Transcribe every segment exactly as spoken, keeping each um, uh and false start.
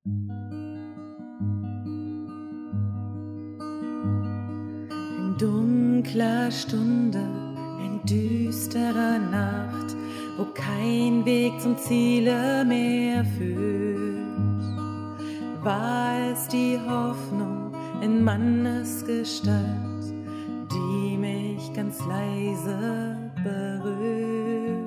In dunkler Stunde, in düsterer Nacht, wo kein Weg zum Ziele mehr führt, war es die Hoffnung in Mannesgestalt, die mich ganz leise berührt.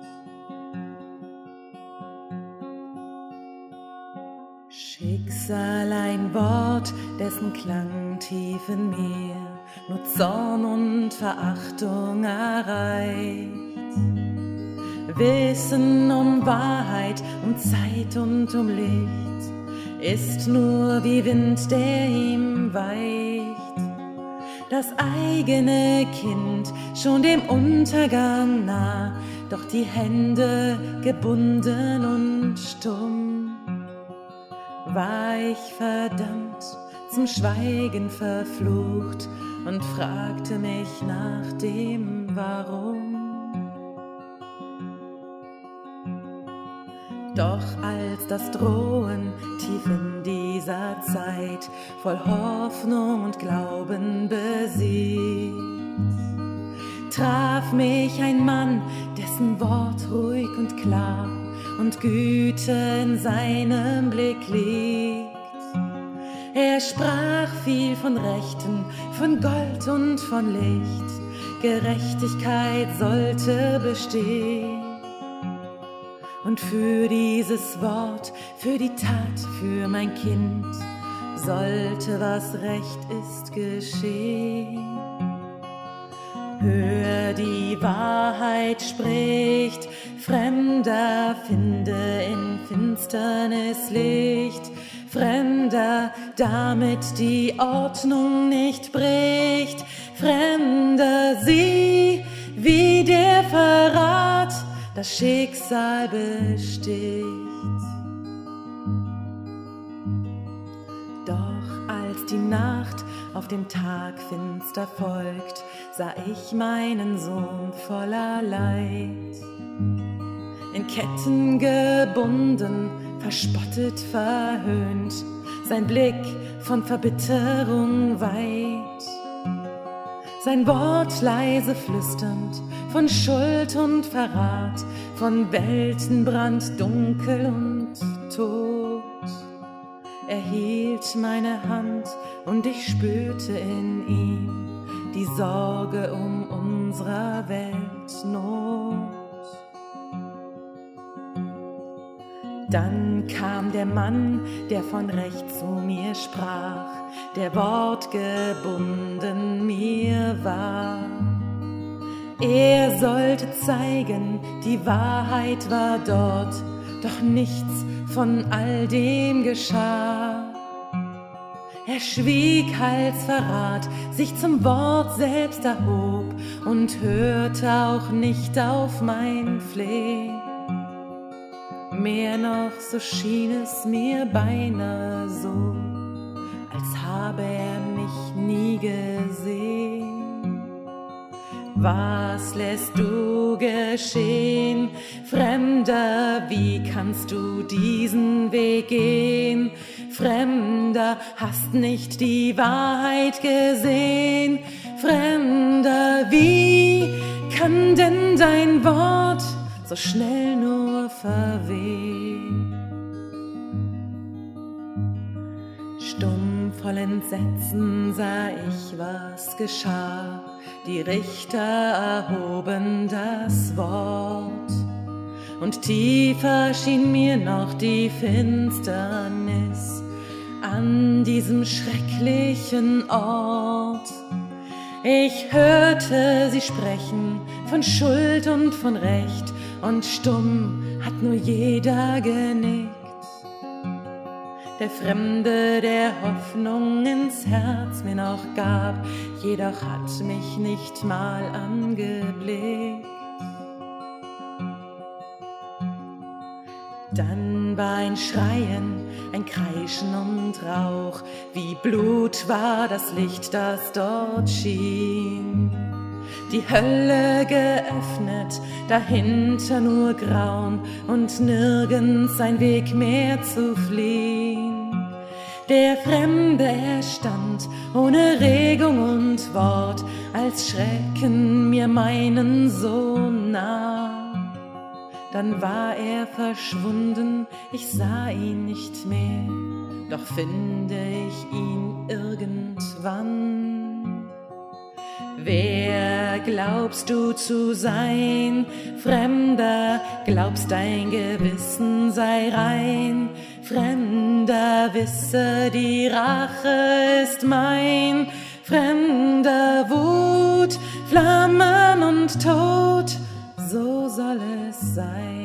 Schicksal, ein Wort, dessen Klang tief in mir nur Zorn und Verachtung erreicht. Wissen um Wahrheit, um Zeit und um Licht ist nur wie Wind, der ihm weicht. Das eigene Kind schon dem Untergang nah, doch die Hände gebunden und stumm. War ich verdammt, zum Schweigen verflucht und fragte mich nach dem Warum. Doch als das Drohen tief in dieser Zeit voll Hoffnung und Glauben besiegt, traf mich ein Mann, dessen Wort ruhig und klar und Güte in seinem Blick liegt. Er sprach viel von Rechten, von Gold und von Licht. Gerechtigkeit sollte bestehen. Und für dieses Wort, für die Tat, für mein Kind, sollte, was recht ist, geschehen. Hör, die Wahrheit spricht, Fremder finde in Finsternis Licht. Fremder, damit die Ordnung nicht bricht. Fremder, sieh, wie der Verrat das Schicksal besticht. Doch als die Nacht auf den Tag finster folgt, sah ich meinen Sohn voller Leid. In Ketten gebunden, verspottet, verhöhnt, sein Blick von Verbitterung weit. Sein Wort leise flüsternd, von Schuld und Verrat, von Weltenbrand, Dunkel und Tod. Er hielt meine Hand und ich spürte in ihm die Sorge um unserer Welt Not. Dann kam der Mann, der von Recht zu mir sprach, der wortgebunden mir war. Er sollte zeigen, die Wahrheit war dort, doch nichts von all dem geschah. Er schwieg als Verrat, sich zum Wort selbst erhob und hörte auch nicht auf mein Flehen. Mehr noch, so schien es mir beinahe so, als habe er mich nie gesehen. Was lässt du geschehen, Fremder, wie kannst du diesen Weg gehen? Fremder, hast nicht die Wahrheit gesehen? Fremder, wie kann denn dein Wort so schnell nur verwehen? Stumm voll Entsetzen sah ich, was geschah. Die Richter erhoben das Wort, und tiefer schien mir noch die Finsternis an diesem schrecklichen Ort. Ich hörte sie sprechen von Schuld und von Recht, und stumm hat nur jeder genickt. Der Fremde, der Hoffnung ins Herz mir noch gab, jedoch hat mich nicht mal angeblickt. Dann war ein Schreien, ein Kreischen und Rauch, wie Blut war das Licht, das dort schien. Die Hölle geöffnet, dahinter nur Grauen und nirgends ein Weg mehr zu fliehen. Der Fremde, er stand ohne Regung und Wort, als Schrecken mir meinen Sohn nah. Dann war er verschwunden, ich sah ihn nicht mehr, doch finde ich ihn irgendwann. Wer glaubst du zu sein, Fremder, glaubst dein Gewissen sei rein? Fremder, wisse, die Rache ist mein. Fremder, Wut, Flammen und Tod, so soll es sein.